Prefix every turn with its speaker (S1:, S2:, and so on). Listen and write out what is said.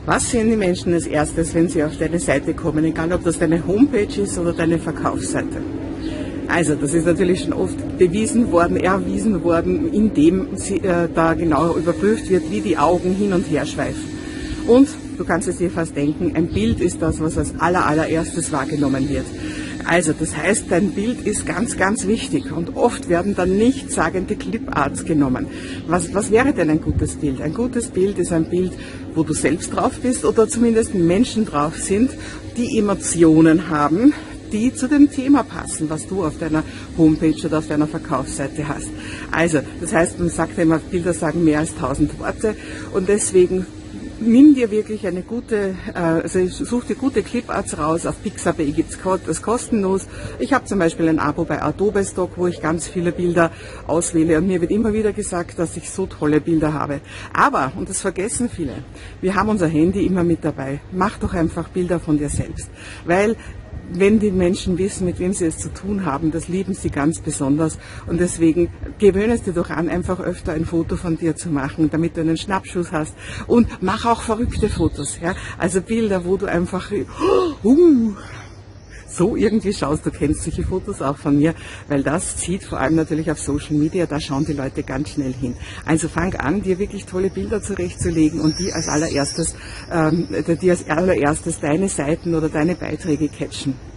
S1: Was sehen die Menschen als erstes, wenn sie auf deine Seite kommen, egal ob das deine Homepage ist oder deine Verkaufsseite? Also, das ist natürlich schon oft erwiesen worden, indem da genau überprüft wird, wie die Augen hin und her schweifen. Und du kannst es dir fast denken, ein Bild ist das, was als allererstes wahrgenommen wird. Also, das heißt, dein Bild ist ganz, ganz wichtig und oft werden dann nichtssagende Cliparts genommen. Was wäre denn ein gutes Bild? Ein gutes Bild ist ein Bild, wo du selbst drauf bist oder zumindest Menschen drauf sind, die Emotionen haben, die zu dem Thema passen, was du auf deiner Homepage oder auf deiner Verkaufsseite hast. Also, das heißt, man sagt immer, Bilder sagen mehr als 1000 Worte und deswegen nimm dir wirklich such dir gute Cliparts raus. Auf Pixabay gibt's das kostenlos. Ich habe zum Beispiel ein Abo bei Adobe Stock, wo ich ganz viele Bilder auswähle und mir wird immer wieder gesagt, dass ich so tolle Bilder habe. Aber, und das vergessen viele, wir haben unser Handy immer mit dabei. Mach doch einfach Bilder von dir selbst, weil wenn die Menschen wissen, mit wem sie es zu tun haben, das lieben sie ganz besonders. Und deswegen gewöhne es dir doch an, einfach öfter ein Foto von dir zu machen, damit du einen Schnappschuss hast. Und mach auch verrückte Fotos, ja. Also Bilder, wo du einfach so irgendwie schaust. Du kennst solche Fotos auch von mir, weil das zieht vor allem natürlich auf Social Media, da schauen die Leute ganz schnell hin. Also fang an, dir wirklich tolle Bilder zurechtzulegen und die als allererstes deine Seiten oder deine Beiträge catchen.